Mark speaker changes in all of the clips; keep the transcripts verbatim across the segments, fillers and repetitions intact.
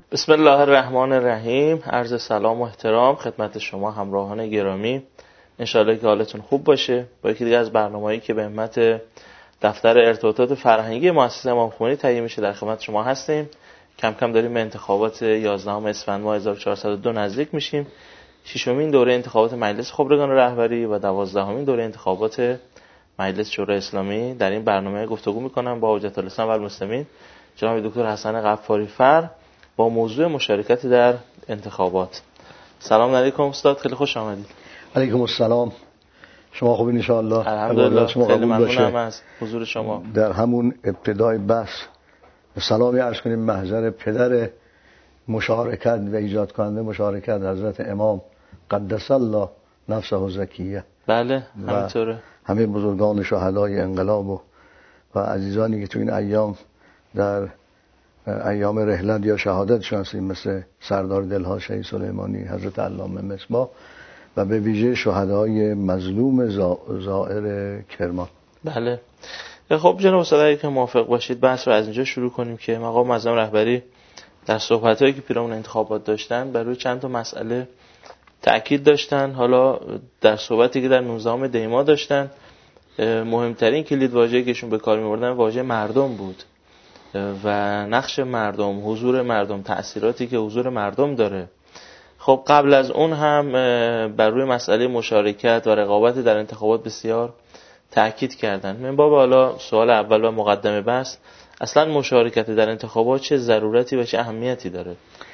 Speaker 1: بسم الله الرحمن الرحیم. عرض سلام و احترام خدمت شما همراهان گرامی. انشالله که حالتون خوب باشه. با یکی دیگه از برنامه‌هایی که به همت دفتر ارتباطات فرهنگی مؤسسه امام خمینی تهیه میشه در خدمت شما هستیم. کم کم داریم به انتخابات یازدهم اسفند ماه هزار و چهارصد و دو نزدیک میشیم. ششمین دوره انتخابات مجلس خبرگان رهبری و دوازدهمین دوره انتخابات مجلس شورای اسلامی. در این برنامه گفتگو میکنم با حجت الاسلام و المسلمین جناب دکتر حسن غفاری فر با موضوع مشارکت در انتخابات. سلام علیکم استاد، خیلی خوش آمدید.
Speaker 2: علیکم السلام. شما خوبین ان شاء الله؟
Speaker 1: الحمدلله. خیلی ممنونم از حضور شما.
Speaker 2: در همون ابتدای بحث سلامی عرض کنیم محضر پدر مشارکت و ایجاد کننده مشارکت حضرت امام قدس الله نفسه زکیه.
Speaker 1: بله همینطوره.
Speaker 2: همه بزرگان شهدای انقلاب و, و عزیزانی که تو این ایام در ایام رحلت یا شهادتشون هستیم، مثل سردار دلها شهید سلیمانی، حضرت علامه مصباح و به ویژه شهدای مظلوم زائر کرمان.
Speaker 1: بله. خب جناب استاد اگه که موافق باشید بحث رو از اینجا شروع کنیم که مقام معظم رهبری در صحبت‌هایی که پیرامون انتخابات داشتن بر روی چند تا مسئله تأکید داشتن. حالا در صحبتی که در نوزدهم دی ماه داشتن، مهمترین کلید واژه‌ای که ایشون به کار می‌بردن واژه مردم بود و نقش مردم، حضور مردم، تأثیراتی که حضور مردم داره. خب قبل از اون هم بر روی مسئله مشارکت و رقابت در انتخابات بسیار تأکید کردن. من باب حالا سوال اول و مقدمه بحث، اصلا مشارکت در انتخابات چه ضرورتی و چه اهمیتی داره؟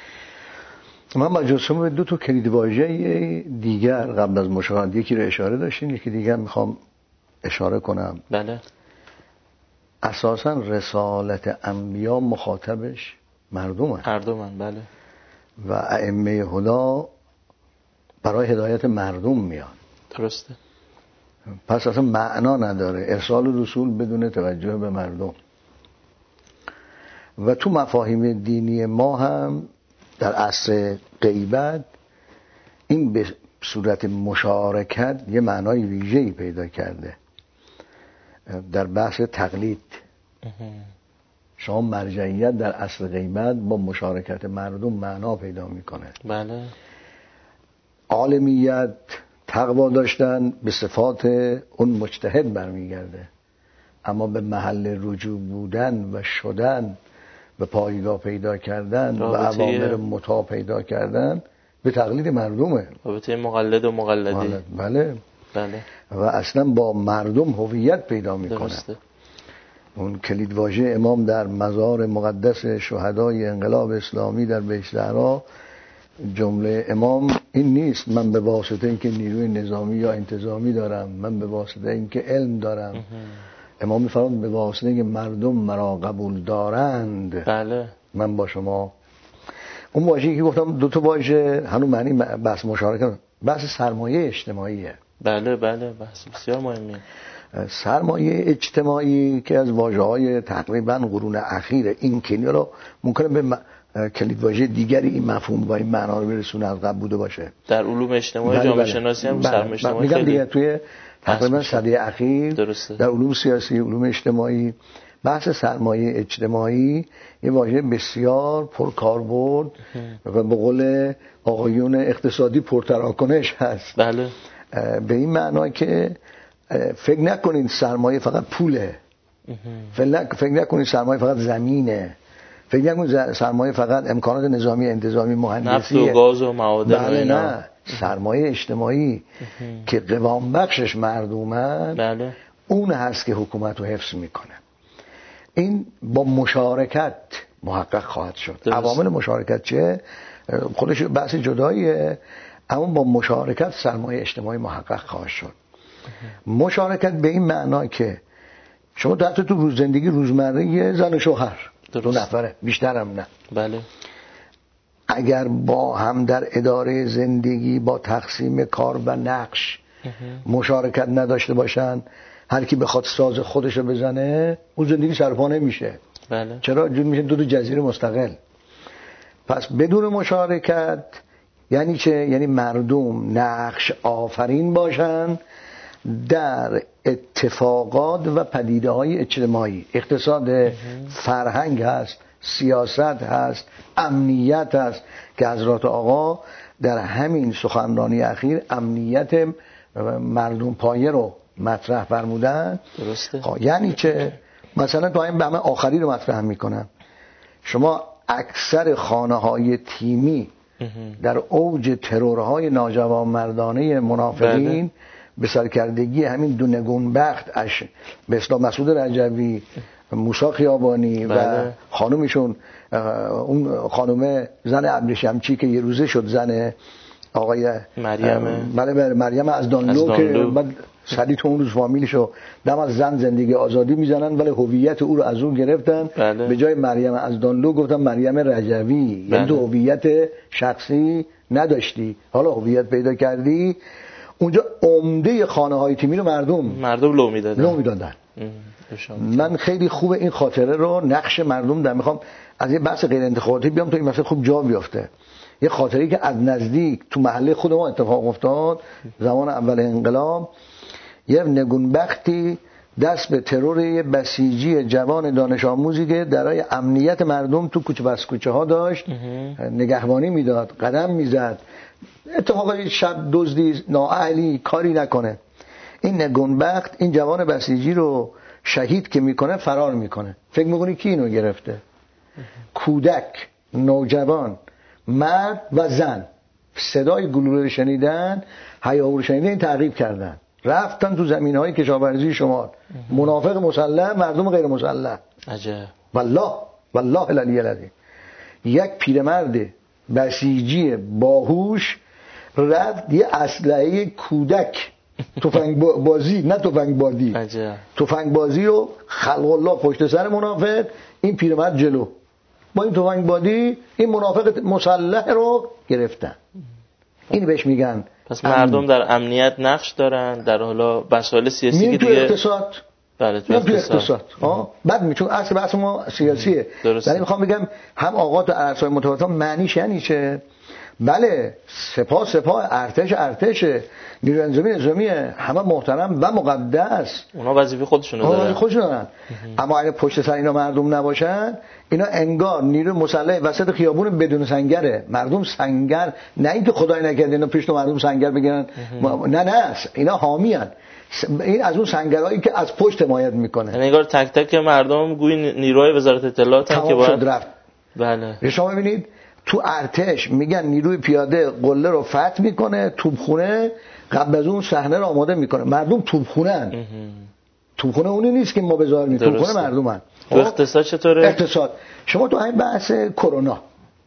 Speaker 2: من مجلسم به دو تا کلید واژه دیگر قبل از مشارکت، یکی رو اشاره داشتین، یکی دیگر میخوام اشاره کنم.
Speaker 1: بله.
Speaker 2: اساساً رسالت انبیا مخاطبش مردمه.
Speaker 1: مردمن بله.
Speaker 2: و ائمه هدا برای هدایت مردم میان.
Speaker 1: درسته.
Speaker 2: پس اصلا معنا نداره ارسال رسول بدون توجه به مردم. و تو مفاهیم دینی ما هم در عصر غیبت این به صورت مشارکت یه معنای ویژه‌ای پیدا کرده. در بحث تقلید شما مرجعیت در عصر غیبت با مشارکت مردم معنا پیدا میکنه.
Speaker 1: بله.
Speaker 2: عالمیت، تقوا داشتن به صفات اون مجتهد برمیگرده، اما به محل رجوع بودن و شدن و پایگاه پیدا کردن و اوامر مطاع پیدا کردن به تقلید مردمه.
Speaker 1: رابطه مقلد و مقلدی.
Speaker 2: بله
Speaker 1: بله.
Speaker 2: و اصلا با مردم هویت پیدا میکنه.
Speaker 1: درسته.
Speaker 2: اون کلید واژه امام در مزار مقدس شهدای انقلاب اسلامی در بهشت‌زهرا، جمله امام این نیست من به واسطه اینکه نیروی نظامی یا انتظامی دارم، من به واسطه اینکه علم دارم. امام میفرماید به واسطه اینکه مردم مرا قبول دارند.
Speaker 1: بله.
Speaker 2: من با شما. اون واژه‌ای که گفتم دو تا واژه هنوز معنی بحث مشارکت، بحث سرمایه اجتماعیه.
Speaker 1: بله بله بحث بسیار مهمیه.
Speaker 2: سرمایه اجتماعی که از واژه‌های تقریبا قرون اخیر این کلمه رو ممکنه به کلید واژه دیگری این مفهوم و این معنا رو برسونه از قبل بوده باشه.
Speaker 1: در علوم اجتماعی بله جامعه شناسی هم سرمایه اجتماعی
Speaker 2: میگم دیگه توی تقریبا سده اخیر درسته. در علوم سیاسی، علوم اجتماعی بحث سرمایه اجتماعی یه واژه بسیار پرکاربرد و به قول آقایون اقتصادی پرتراکنش هست.
Speaker 1: بله.
Speaker 2: به این معنا که فکر نکنید سرمایه فقط پوله، فکر نکنید سرمایه فقط زمینه، فکر نکنید سرمایه فقط امکانات نظامی، انتظامی، مهندسی،
Speaker 1: نفت و گاز و معادن.
Speaker 2: بله نه، سرمایه اجتماعی که قوام بخشش مردمن،
Speaker 1: بله.
Speaker 2: اون هست که حکومت رو حفظ میکنه. این با مشارکت محقق خواهد شد. عوامل مشارکت چه؟ خودش بحث جداییه، اما با مشارکت سرمایه اجتماعی محقق خواهد شد. مشارکت به این معنا که شما حتی تو روز زندگی روزمره یه زن و شوهر دو نفره، بیشتر هم نه.
Speaker 1: بله.
Speaker 2: اگر با هم در اداره زندگی با تقسیم کار و نقش مشارکت نداشته باشن، هر کی بخواد ساز خودشو بزنه اون زندگی سرپا نمیشه.
Speaker 1: بله.
Speaker 2: چرا؟ جور میشه دو تا جزیره مستقل. پس بدون مشارکت یعنی چه؟ یعنی مردم نقش آفرین باشن در اتفاقات و پدیده های اجتماعی. اقتصاد فرهنگ هست، سیاست هست، امنیت هست که حضرات آقا در همین سخنرانی اخیر امنیت مردم پایه رو مطرح فرمودن.
Speaker 1: درسته.
Speaker 2: یعنی چه؟ مثلا تو این بحث آخری رو مطرح میکنم. شما اکثر خانه‌های تیمی در اوج ترورهای ناجوانمردانه منافقین به سرکردگی همین دو نگونبخت اش به اصطلاح مسعود رجوی، موسی خیابانی و خانومشون، اون خانومه زن ابریشمچی که یه روزه شد زن آقای
Speaker 1: مریم،
Speaker 2: بله بله مریم از دانلو که بعد سریع تو اون روز فامیلشو دم از زن زندگی آزادی میزنن ولی هویت او رو از اون گرفتن.
Speaker 1: بله.
Speaker 2: به جای مریم از دانلو گفتن مریم رجوی. بله. یعنی تو هویت شخصی نداشتی، حالا هویت پیدا کردی. اونجا عمده خانه های تیمی رو مردم
Speaker 1: مردم لو میدادن
Speaker 2: لو میدادن. من خیلی خوبه این خاطره رو نقش مردم در میخوام از یه بحث غیر انتخاباتی بیام تو این مسئله خوب جا بیافته. یه خاطری که از نزدیک تو محله خود ما اتفاق افتاد زمان اول انقلاب. یه نگونبختی دست به ترور یه بسیجی جوان دانش آموزی که درای امنیت مردم تو کوچه بس کوچه ها داشت نگهبانی میداد، قدم میزد، اتفاقی شب دزدی نااهلی کاری نکنه. این نگونبخت این جوان بسیجی رو شهید که میکنه فرار میکنه. فکر میکنی کی اینو گرفته؟ کودک، نوجوان، مرد و زن. صدای گلوله شنیدن، هیاهو شنیدن، این تعقیب کردن، رفتن تو زمینهای کشاورزی شمال. منافق مسلح، مردم غیر مسلح.
Speaker 1: عجب.
Speaker 2: والله والله العلی العظیم. یک پیرمرد بسیجی باهوش رفت یه اسلحه کودک تفنگ بازی، نه تفنگ بادی،
Speaker 1: عجب.
Speaker 2: تفنگ بازی رو خلق الله پشت سر منافق، این پیرمرد جلو با این تفنگ بادی این منافق مسلح رو گرفتن. این بهش میگن.
Speaker 1: پس مردم امن. در امنیت نقش دارن، در حالا مسائل سیاسی که دیگه
Speaker 2: اقتصاد.
Speaker 1: بله تو اقتصاد,
Speaker 2: اقتصاد. ها بعد میچون اصل بحث ما سیاسیه. یعنی میخوام بگم هم آقا تو ارزهای متفاوت معنیش یعنی چه؟ بله سپاه سپاه، ارتش ارتش، نیروی انتظامی نظامیه، همه محترم و مقدس،
Speaker 1: اونا وظیفه خودشونو دارن.
Speaker 2: وظیفه خودشون دارن. اما اگه پشت سر اینا مردم نباشن، اینا انگار نیروی مسلح وسط خیابون بدون سنگره. مردم سنگر، نه اینکه خدای نکرده اینا پیش تو مردم سنگر بگیرن، نه نه اینا حامی ان. این از اون سنگرایی که از پشت حمایت میکنه.
Speaker 1: یعنی انگار تک تک مردم گوی نیروهای وزارت اطلاعات که باید
Speaker 2: رفت.
Speaker 1: بله.
Speaker 2: شما ببینید تو ارتش میگن نیروی پیاده قله رو فتح میکنه، توپخونه قبل از اون صحنه رو آماده میکنه. مردم توپخونه‌ان. توپخونه اونی نیست که ما بذار می توپخونه مردمن.
Speaker 1: تو اقتصاد چطوره؟
Speaker 2: اقتصاد شما تو همین بحث کرونا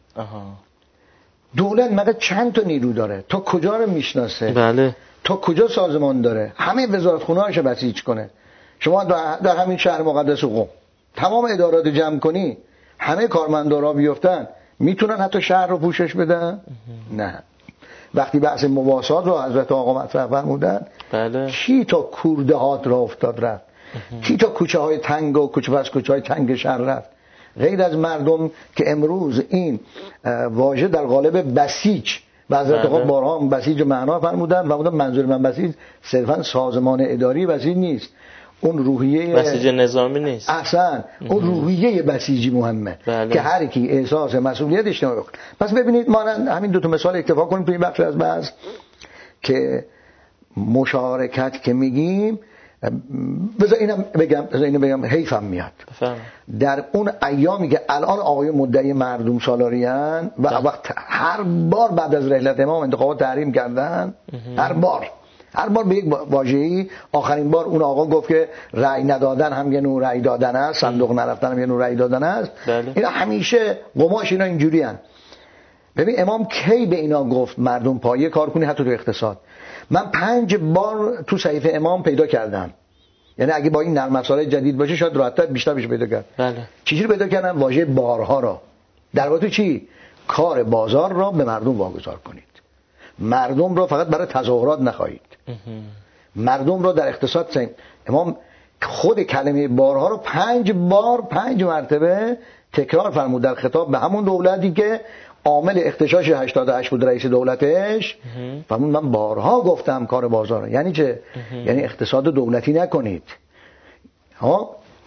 Speaker 2: دولت مگه چند تا نیرو داره؟ تا کجا رو میشناسه؟
Speaker 1: بله.
Speaker 2: تا کجا سازمان داره؟ همه وزارتخونه‌هاش بسیج کنه. شما در همین شهر مقدس قم تمام ادارات جمع کنی، همه کارمندارا بیفتن، میتونن حتی شهر رو پوشش بدن؟ نه. وقتی بحث مواسات رو حضرت آقا مطرح فرمودن،
Speaker 1: بله.
Speaker 2: کی تا کوردهات را افتاد رفت؟ کی تا کوچه های تنگ و کوچه پس کوچه های تنگ شهر رفت؟ غیر از مردم که امروز این واژه در قالب بسیج و حضرت آقا بارها بسیج معنا فرمودن و منظور من بسیج صرفا سازمان اداری بسیج نیست، اون روحیه
Speaker 1: بسیج نظامی نیست.
Speaker 2: احسن، اون روحیه بسیجی مهمه. بله. که هر کی احساس مسئولیت اجتماعی بکنه. پس ببینید ما همین دو تا مثال اکتفا کنیم تو این بخش از بحث که مشارکت که میگیم. بذار اینم بگم، بذار اینو بگم، حیفم میاد
Speaker 1: بفهم.
Speaker 2: در اون ایامی که الان آقای مدعی مردم سالاریان و بله. وقت هر بار بعد از رحلت امام انتخابات تحریم کردن، هر بار هر بار به یک واژه‌ای، آخرین بار اون آقا گفت که رأی ندادن هم یه نوع رأی دادن است، صندوق نرفتن هم یه نوع رأی دادن است.
Speaker 1: بله.
Speaker 2: اینا همیشه قماش اینا اینجوری ان. ببین امام کی به اینا گفت مردم پایه کار کنی؟ حتی تو اقتصاد من پنج بار تو صحیفه امام پیدا کردم. یعنی اگه با این نرم افزارهای جدید باشه شاید راحت‌تر بیشتر بشه پیدا کرد.
Speaker 1: بله.
Speaker 2: چجوری پیدا کردم؟ واژه بارها را در واقع چی؟ کار بازار را به مردم واگذار کنید. مردم را فقط برای تظاهرات نخواهید. مردم را در اقتصاد سیم. امام خود کلمه بارها رو پنج بار پنج مرتبه تکرار فرمود در خطاب به همون دولتی که عامل اختشاش هشتاد و هشت بود رئیس دولتش. فرمود من بارها گفتم کار بازار. یعنی چه؟ یعنی اقتصاد دولتی نکنید. ها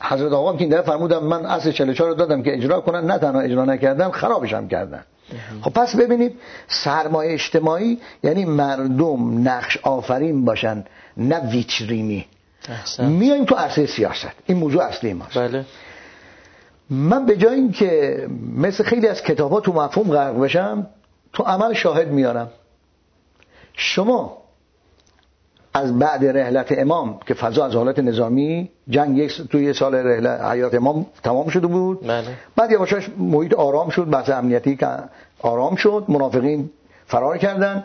Speaker 2: حضرت آقا که این دفعه فرمودن من اصل چهل و چهار رو دادم که اجرا کنن، نه تنها اجرا نکردن خرابش هم کردن. خب پس ببینید سرمایه اجتماعی یعنی مردم نقش آفرین باشن نه ویترینی. میایم تو عرصه سیاست، این موضوع اصلی ماست.
Speaker 1: بله.
Speaker 2: من به جای این که مثل خیلی از کتاب‌ها تو مفهوم غرق بشم، تو عمل شاهد میارم. شما از بعد رحلت امام که فضا از حالت نظامی جنگ یک توی یه سال رحلت حیات امام تمام شده بود،
Speaker 1: بله.
Speaker 2: بعد یواشاش محیط آرام شد، بحث امنیتی که آرام شد، منافقین فرار کردن.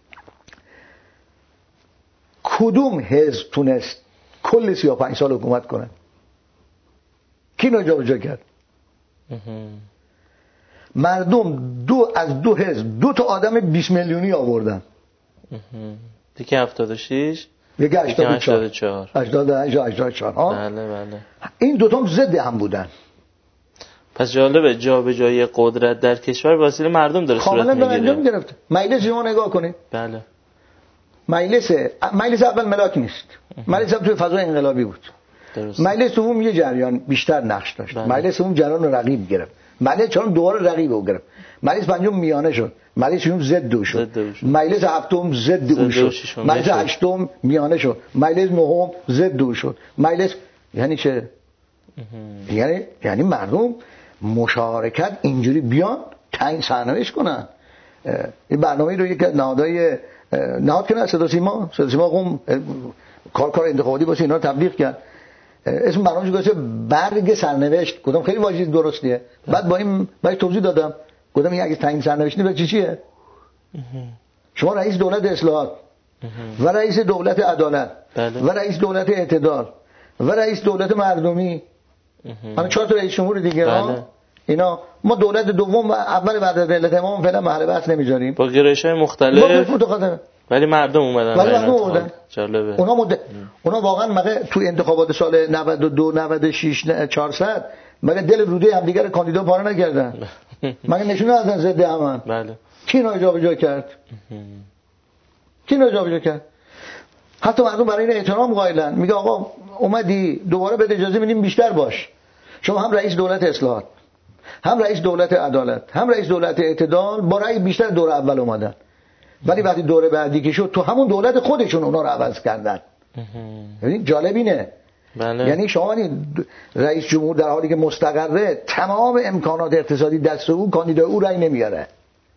Speaker 2: کدوم حزب تونست کل سی و پنج سال حکومت کنه؟ کی اینو جابجا کرد؟ مردم دو از دو حزب دو تا آدم بیست میلیونی آوردن.
Speaker 1: دیگه هفتاد و شش،
Speaker 2: دیگه هشتاد و
Speaker 1: چهار.
Speaker 2: هشتاد و هشتاد و چهار.
Speaker 1: بله بله.
Speaker 2: این دو تا هم ضد هم بودن.
Speaker 1: پس جالبه جابجایی قدرت در کشور واسه مردم داره صورت میگیره.
Speaker 2: کاملا انجام گرفت. مجلس شما نگاه کنید.
Speaker 1: بله.
Speaker 2: مجلس مجلس اول ملاک نیست. مجلس توی فضای انقلابی بود. درست. مجلس دوم یه جریان بیشتر نقش داشت. بله. مجلس دوم جریان رقیب گرفت. مجلس چهارم دوباره رقیب رو گرفت. مجلس پنجم میانه شد. مجلس ششم ضد او شد. مجلس هفتم ضد او شد. مجلس هشتم میانه شد. مجلس نهم ضد او شد. مجلس یعنی چه؟ یعنی یعنی مردم مشارکت اینجوری بیان تعیین سرنوشت کنن. این برنامه‌ای رو یک نهادهای نهاد که نه صدا سیما صدا سیما قوم کار کار انتخاباتی باشه اینا رو تبلیغ کرد. اسم برنامه‌اش گذاشته برگ سرنوشت. گفتم خیلی واژه درستیه. بعد با این باید توضیح دادم. گفتم این اگه تعیین سرنوشت نیست چی چیه؟ شما رئیس دولت اصلاحات و رئیس دولت عدالت و رئیس دولت اعتدال و رئیس دولت مردمی، همین چهار تا رئیس جمهور دیگه ها. اینا ما دولت دوم و اول بعد از رحلت امام فعلا محل بحث نمیذاریم
Speaker 1: با گرایش‌های مختلف، ولی مردم اومدن.
Speaker 2: ولی مردم اومدن.
Speaker 1: جالبه.
Speaker 2: اونا مد... اونا واقعا مگه تو انتخابات سال نود و دو نود و شش چهارصد مگه دل روده هم دیگه کاندیدا پاره نکردن؟ مگه نشون ندادن ضد همن؟
Speaker 1: بله.
Speaker 2: کی اینو جابجا کرد؟ کی اینو جابجا کرد؟ حتی مردم برای این احترام قائلن. میگه آقا اومدی دوباره بده اجازه میدیم بیشتر باش. شما هم رئیس دولت اصلاحات، هم رئیس دولت عدالت، هم رئیس دولت اعتدال با رأی بیشتر دور اول اومدن. ولی وقتی دوره بعدی که شد تو همون دولت خودشون اونا رو عوض کردن. ببین جالب اینه.
Speaker 1: بله.
Speaker 2: یعنی شما رئیس جمهور در حالی که مستقره تمام امکانات اقتصادی دست او، کاندیدای او رأی نمیاره.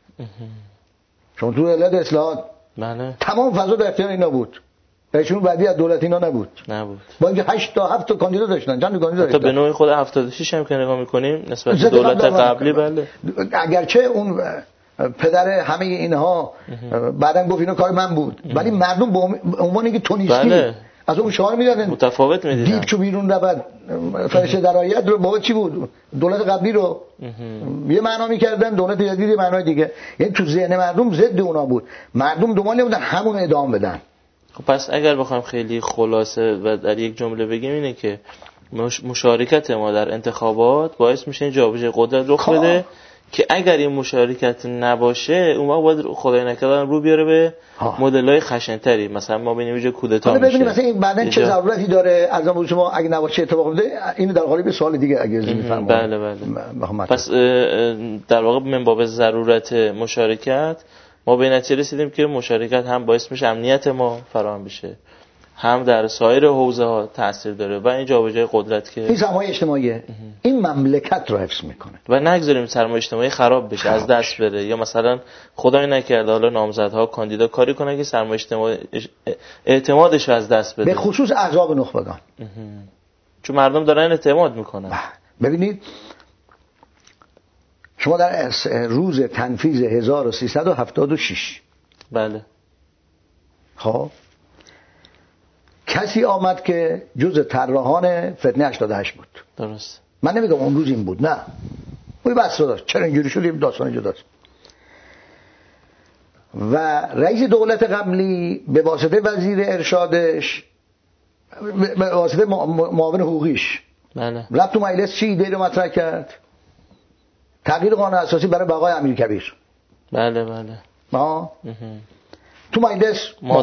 Speaker 2: شما تو دولت اصلاحات
Speaker 1: بله.
Speaker 2: تمام فضا در اختیار اینا بود. رئیس جمهور بعدی از دولت اینا نبود.
Speaker 1: نبود.
Speaker 2: با اینکه هشت تا هفت تا کاندیدا داشتن. چند تا کاندیدا داشتن؟
Speaker 1: تا به نوعی خود هفتاد و شش هم که نگاه می‌کنیم نسبت به دولت قبلی. بله.
Speaker 2: اگرچه اون پدر همه اینها بعدن گفت اینا کار من بود، ولی مردم به عنوان اینکه تو نیستی
Speaker 1: بله.
Speaker 2: از اون شعار میدادن،
Speaker 1: متفاوت میدیدن.
Speaker 2: دیو چو بیرون رود فرشته در آید رو بابا چی بود؟ دولت قبلی رو یه معنا میکردن، دولت جدید معنای دیگه. یعنی تو ذهن مردم ضد اونا بود. مردم دنبال نبودن همون ادامه بدن.
Speaker 1: خب پس اگر بخوایم خیلی خلاصه و در یک جمله بگیم اینه که مشارکت ما در انتخابات باعث میشه این جابجایی قدرت رخ بده که اگر این مشارکت نباشه اون وقت باید خدای نکرده رو بیاره به مدل‌های خشن‌تری. مثلا ما ببینیم یه کودتا میشه.
Speaker 2: ببینیم مثلا این بعدن چه ضرورتی داره از اون شما اگه نباشه اتفاق میفته. اینو در قالب سوال دیگه اگه اجازه میفرمایید.
Speaker 1: بله بله. پس در واقع من باب ضرورت مشارکت ما به نتیجه رسیدیم که مشارکت هم باعث میشه امنیت ما فراهم بشه، هم در سایر حوزه‌ها تاثیر داره و این جابجایی قدرت که
Speaker 2: این سرمایه اجتماعیه این مملکت رو حفظ میکنه و
Speaker 1: نگذاریم سرمایه اجتماعی خراب بشه، خراب از دست بره، یا مثلا خدای نکرده حالا نامزدها کاندیدا کاری کنه که سرمایه اجتماعی اعتمادش رو از دست بده،
Speaker 2: به خصوص احزاب نخبگان،
Speaker 1: چون مردم دارن اعتماد میکنن.
Speaker 2: ببینید شما در روز تنفیذ هزار و سیصد و هفتاد و شش
Speaker 1: بله
Speaker 2: خب کسی آمد که جز طراحان فتنه هشتاد و هشت بود.
Speaker 1: درست.
Speaker 2: من نمیگم اون روز این بود، نه اون بحث داشت چرا اینجوری شد، این داستان جداست. و رئیس دولت قبلی به واسطه وزیر ارشادش به واسطه معاون حقوقیش
Speaker 1: بله
Speaker 2: رفت تو مجلس چی ایده رو مطرح کرد؟ تغییر قانون اساسی برای بقای امیرکبیر.
Speaker 1: بله بله.
Speaker 2: ها تو مجلس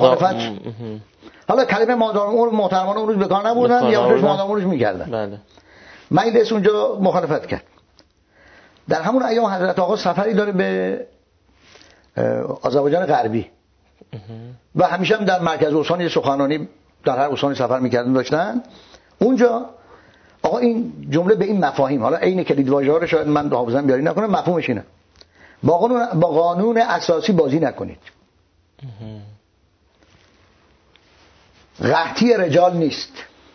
Speaker 2: مخالفت. حالا کلمه مادام امور محترمانه اون روز به کار نبردن یا روش مادام امورش میکردن.
Speaker 1: بله.
Speaker 2: مجلس اونجا مخالفت کرد. در همون ایام حضرت آقا سفری داره به آذربایجان غربی و همیشه هم در مرکز استان یه سخنرانی در هر استانی سفر میکردن داشتن. اونجا آقا این جمله به این مفاهیم، حالا عین کلید واژه‌ها رو شاید من حافظم بیاری نکنم، مفهومش اینه: با قانون با قانون اساسی بازی نکنید. قحطی رجال نیست.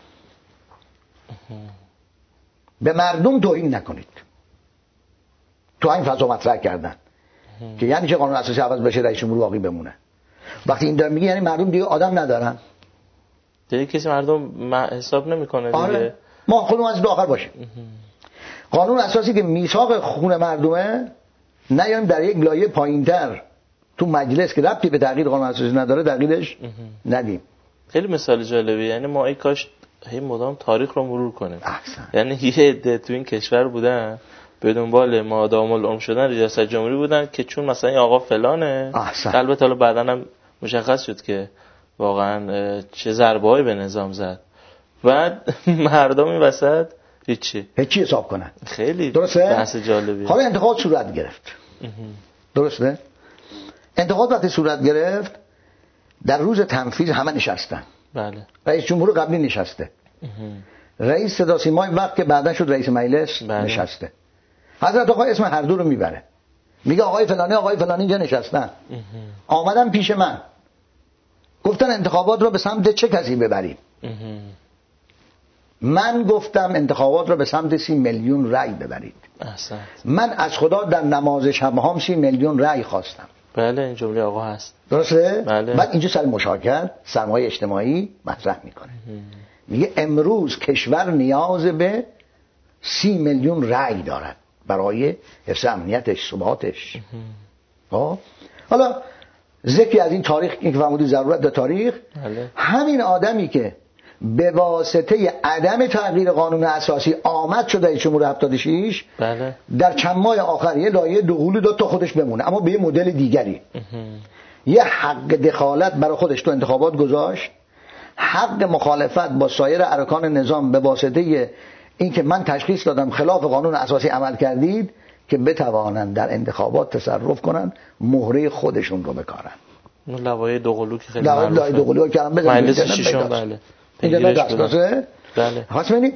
Speaker 2: به مردم توهین نکنید. تو این فضا مطرح کردن که یعنی چه قانون اساسی عوض بشه رئیس جمهور باقی بمونه. وقتی این داره میگه یعنی مردم دیگه آدم ندارن،
Speaker 1: دیگه کسی مردم حساب نمیکنه دیگه.
Speaker 2: آره. ما خودمون از آخر باشیم. قانون اساسی که میثاق خون مردمه، نیایم در یک لایه پایینتر تو مجلس که ربطی به تغییر قانون اساسی نداره تغییرش ندیم.
Speaker 1: خیلی مثال جالبی. یعنی ما ای کاش هی مدام تاریخ رو مرور کنیم.
Speaker 2: احسن.
Speaker 1: یعنی یه عده تو این کشور بودن به دنبال مادام العمر شدن ریاست جمهوری بودن که چون مثلا این آقا فلانه، البته حالا بعداً هم مشخص شد که واقعا چه ضربه‌ای به نظام زد. بعد مردم این وسط هیچی
Speaker 2: هیچی حساب کنن.
Speaker 1: خیلی
Speaker 2: درسته؟
Speaker 1: بحث جالبیه.
Speaker 2: حالا انتخابات صورت گرفت. درسته؟ انتخابات وقتی صورت گرفت در روز تنفیذ همه نشستن.
Speaker 1: بله.
Speaker 2: رئیس جمهور قبلی نشسته. رئیس صدا سیمای وقت که بعداً شد رئیس مجلس
Speaker 1: بله.
Speaker 2: نشسته. حضرت آقا اسم هر دو رو میبره. میگه آقای فلانی آقای فلانی اینجا نشستن. آمدن پیش من. گفتن انتخابات رو به سمت چه کسی ببریم؟ من گفتم انتخابات رو به سمت سی میلیون رأی ببرید.
Speaker 1: احسن.
Speaker 2: من از خدا در نماز شب هم سی میلیون رأی خواستم.
Speaker 1: بله این جمله آقا هست.
Speaker 2: درسته؟
Speaker 1: بله.
Speaker 2: بعد اینجا سر مشارکت سرمایه اجتماعی مطرح میکنه. میگه امروز کشور نیاز به سی میلیون رأی دارد برای حفظ امنیتش، ثباتش. حالا ذکری از این تاریخ که فرمودی ضرورت داره تاریخ.
Speaker 1: بله.
Speaker 2: همین آدمی که به واسطه عدم تغییر قانون اساسی آمد شده رئیس جمهور هفتاد و شش،
Speaker 1: بله.
Speaker 2: در چند ماه آخر یه لایحه دخولی داد تا خودش بمونه، اما به یه مدل دیگری. یه حق دخالت برای خودش تو انتخابات گذاشت، حق مخالفت با سایر ارکان نظام به واسطه اینکه من تشخیص دادم خلاف قانون اساسی عمل کردید که بتوانند در انتخابات تصرف کنن، مهره خودشون رو بکارن.
Speaker 1: اون لوایح دوقلو که خیلی
Speaker 2: معروفه. لوایح دوقلو کردن بزنن
Speaker 1: مجلس ششم. بله.
Speaker 2: اینجا دست
Speaker 1: بله.
Speaker 2: خواست ببینید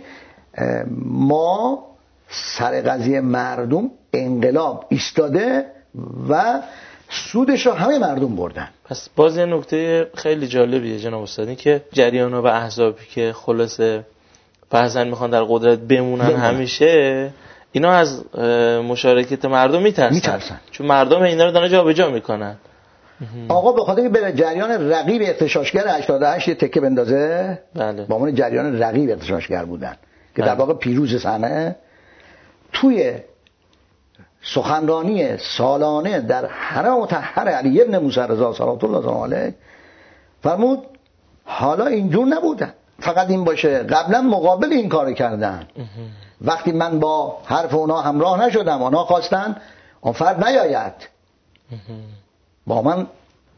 Speaker 2: ما سر قضیه مردم انقلاب ایستاده و سودش رو همه مردم بردن.
Speaker 1: پس باز یه نکته خیلی جالبیه جناب استادی که جریان‌ها و احزابی که خلاصه فرضاً میخوان در قدرت بمونن بمونه. همیشه اینا از مشارکت مردم میترسن.
Speaker 2: میترسن
Speaker 1: چون مردم اینا رو دارن جابجا میکنن.
Speaker 2: آقا به خاطر که بره جریان رقیب اغتشاشگر هشتاد و هشت یه تکه بندازه.
Speaker 1: بله.
Speaker 2: با عنوان جریان رقیب اغتشاشگر بودن که بله. در واقع پیروز صحنه توی سخنرانی سالانه در حرم مطهر علی ابن موسی رضا صلوات الله علیه فرمود حالا اینجور نبودن فقط این باشه، قبلا مقابل این کار کردن. وقتی من با حرف اونا همراه نشدم، اونا خواستن اون فرد نیاید با من،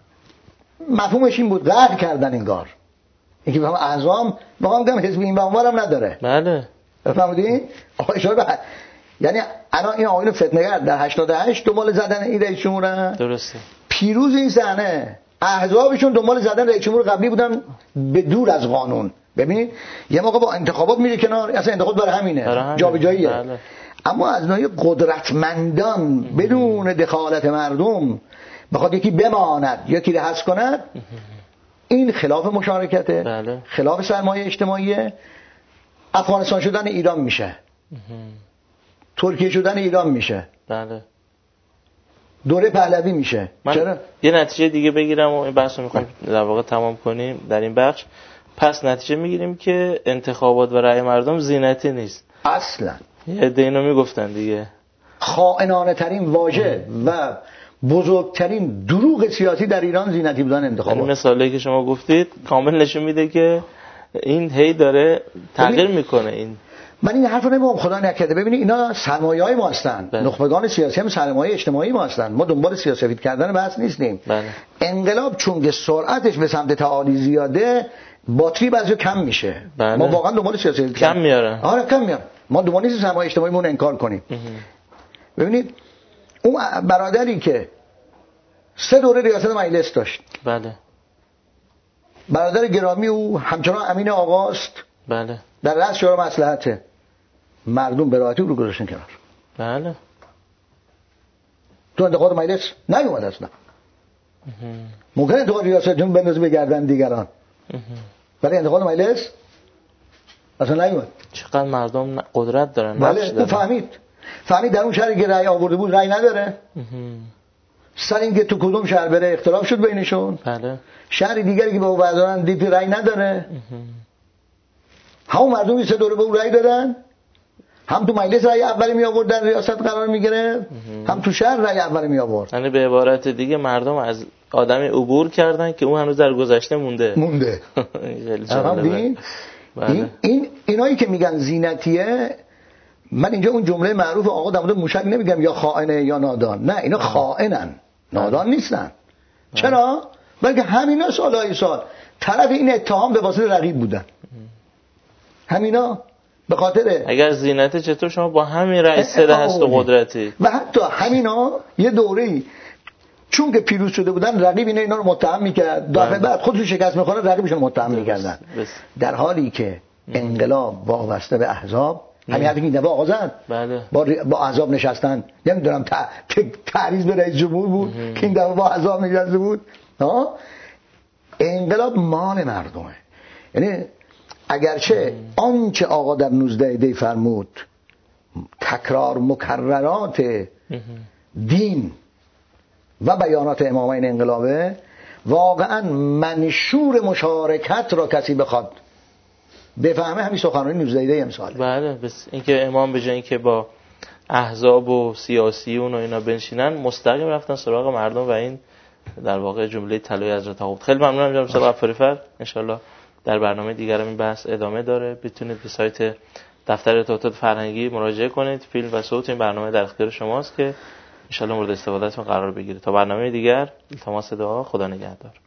Speaker 2: مفهومش این بود قهر کردن انگار. اینکه بفهم اعضام واقعا میگم حزب این بانوارم نداره.
Speaker 1: بله.
Speaker 2: بفهمودین؟ آقا اشاره یعنی الان این آقایون فتنه‌گر در هشتاد و هشت دنبال زدن این رئیس جمهورن.
Speaker 1: درسته.
Speaker 2: پیروز این صحنه احزابشون دنبال زدن رئیس جمهور قبلی بودن به دور از قانون. ببینید یه موقع با انتخابات میره کنار، اصلا انتخابات برای همینه، جابجاییه. بله. اما از نوع قدرتمندان بدون دخالت مردم بخواد یکی بماند یکی رو حذف کند، این خلاف مشارکته.
Speaker 1: بله.
Speaker 2: خلاف سرمایه اجتماعیه. افغانستان شدن ایران میشه، ترکیه شدن ایران میشه،
Speaker 1: بله.
Speaker 2: دوره پهلوی میشه. چرا؟
Speaker 1: یه نتیجه دیگه بگیرم و این بحث رو میخوام در واقع تمام کنیم در این بخش. پس نتیجه میگیریم که انتخابات و رأی مردم زینتی نیست
Speaker 2: اصلا.
Speaker 1: یه دینو میگفتن دیگه.
Speaker 2: خائنانه ترین واژه و بزرگترین دروغ سیاسی در ایران زینتی بودن انتخابات.
Speaker 1: این مثالی که شما گفتید کامل نشون میده که این هی داره تغییر میکنه. این
Speaker 2: من این حرفو نمیگم خدا نکرده. ببینید اینا سرمایه‌های ما هستن. نخبگان سیاسی هم سرمایه اجتماعی ما هستن. ما دنبال سیاست کردن بحث نیستیم.
Speaker 1: بله.
Speaker 2: انقلاب چون که سرعتش به سمت تعالی زیاده، باتری بعضی کم میشه.
Speaker 1: بله.
Speaker 2: ما واقعا دنبال سیاست
Speaker 1: کم میاره.
Speaker 2: آره کم میاره. ما دومانی سرمایه اجتماعیمون انکار کنیم. ببینید اون برادری که سه دوره ریاست مجلس داشت،
Speaker 1: بله،
Speaker 2: برادر گرامی او همچنان امین آقاست،
Speaker 1: بله،
Speaker 2: در رأس شورای مصلحت، مردم به راحتی او رو گذاشتن کنار.
Speaker 1: بله،
Speaker 2: تو انتخابات مجلس نیومد اصلا. ممکن انتخابات ریاست جمهوری بندازه به گردن دیگران، ولی انتخابات مجلس اصلا نیومد.
Speaker 1: چقدر مردم قدرت دارن،
Speaker 2: بله،
Speaker 1: نقش
Speaker 2: او
Speaker 1: دارن.
Speaker 2: فهمید فهمید در اون شهری که رأی آورده بود رأی نداره. سر اینکه تو کدوم شهر بره اختلاف شد بینشون.
Speaker 1: بله.
Speaker 2: شهر دیگری که به او بردارن دیپی رأی نداره. همون مردمی سه دوره به او رأی دادن، هم تو مجلس رأی اولی می آورد در ریاست قرار می گرفت، هم تو شهر رأی اولی می آورد.
Speaker 1: یعنی به عبارت دیگه مردم از آدمی عبور کردن که اون هنوز در گذشته مونده
Speaker 2: مونده این این این اینایی که میگن زینتیه، من اینجا اون جمله معروف آقا در مورد موشک نمیگم یا خائنه یا نادان، نه اینا خائنن، نادان نیستن. چرا؟ بلکه همینا سالهای سال طرف این اتهام به واسطه رقیب بودن. همینا به خاطر
Speaker 1: اگر زینته چطور شما با همین رئیس سده هست و قدرتی
Speaker 2: و حتی همینا یه دوره‌ای چون که پیروز شده بودن رقیب اینا اینا رو متهم میکرد، دفعه بعد خودشون شکست میخوره رقیبشون متهم میکردن، در حالی که انقلاب وابسته به احزاب همین حرفی که این دفعه آقا زد،
Speaker 1: بله.
Speaker 2: با, با احزاب نشستن، نمیدونم تعریض به رئیس جمهور بود که این دفعه با احزاب نشسته بود. ها، انقلاب مال مردمه. یعنی اگرچه آنچه آقا در نوزده دی فرمود تکرار مکررات دین و بیانات امامین انقلابه، واقعا منشور مشارکت را کسی بخواد بفهمه همین سخنرانی نوزده دی امساله.
Speaker 1: بله، بس اینکه امام به جای اینکه با احزاب و سیاسیون و اینا بنشینن مستقیم رفتن سراغ مردم و این در واقع جمله طلایی حضرت آقا بود. خیلی ممنونم جناب استاد غفاری‌فر. ان شاءالله در برنامه دیگر این بحث ادامه داره. بتونید به سایت دفتر ارتباطات فرهنگی مراجعه کنید. فیلم و صوت این برنامه در اختیار شماست که ان شاءالله مورد استفادهتون قرار بگیره. تا برنامه دیگر، التماس دعا، خدا نگهدار.